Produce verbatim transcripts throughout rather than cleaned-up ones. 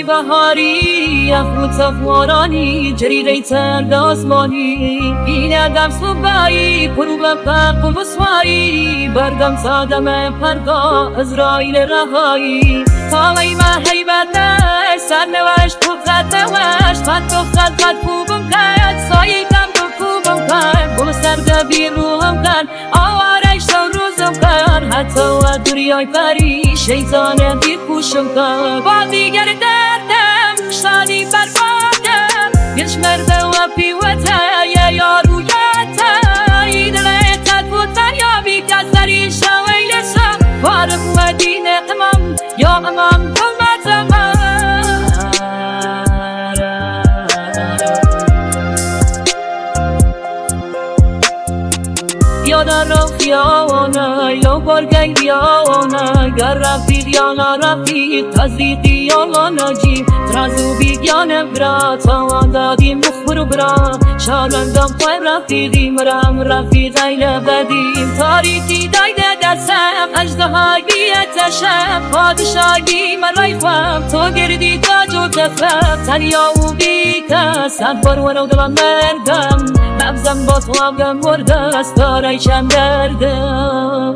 ای بهاری افرود صفوارانی جریره ترد آسمانی این ادم صبحایی پرو به فرق و بسواری بردم سادم پردا ازرائیل رهایی تا ای من حیبتش سرنوشت تو خط نوشت خط تو خط خط خوبم کرد سایی کم تو خوبم کرد گم سرده بی روحم کرد آوارش تو روزم کرد حتی و دریای پری شیطان بی خوشم کرد با دیگر دردم شادی بربادم یش مرده و پیوته یه یارویته ای دلیتت بود فریابی کسری شویلشم فارغ و دین امام یا امام کلمت امام یادا رو خیانه یا برگی بیانه گر رفیق یا نرفیق تزریقی یا نجیب ترازو بیگیانه برا تاوان دادیم مخبر برا شارندم پای رفیقی مرم رفیق ایل بدیم تاریکی دایده دستم اجدهای بیتشم پادشاهی مرای خوام تو گردی تاج و تفت تنیا و بیکه سد برون و دلان مردم نبزم با تو هم مرده است دارایشم دردم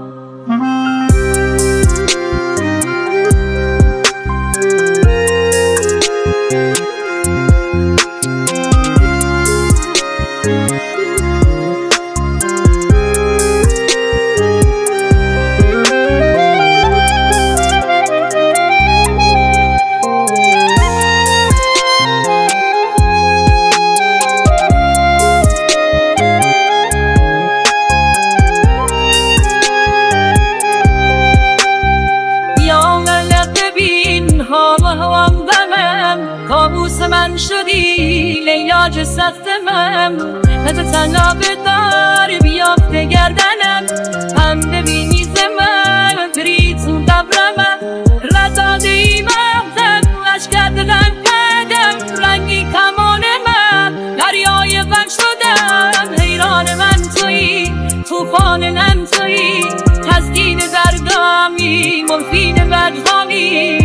کابوس من شدی لیلا جسدمم نت تنها بدار بیافته گردنم هم ببینی زمن برید تو قبرمم رداده ای مغزم لشکر دلم کردم رنگی کمان من دریای غم شدم حیران من تویی توفان من تویی تسکین دردامی مرفین بدغامی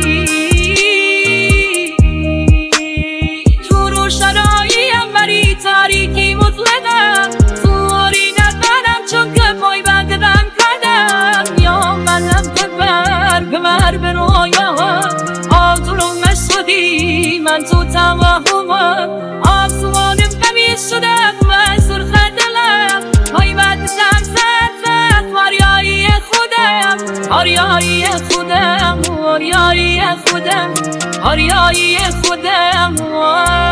تاریکی مطلقم توری ندارم چون که پای بندم کردم یا منم ببر ببر به رویا آتونم مشودی من تو توهمم آسمانم بمیز شدم من سرخ دلم پای بدشم سرفت آریایی خودم آریایی خودم آریایی خودم آریایی خودم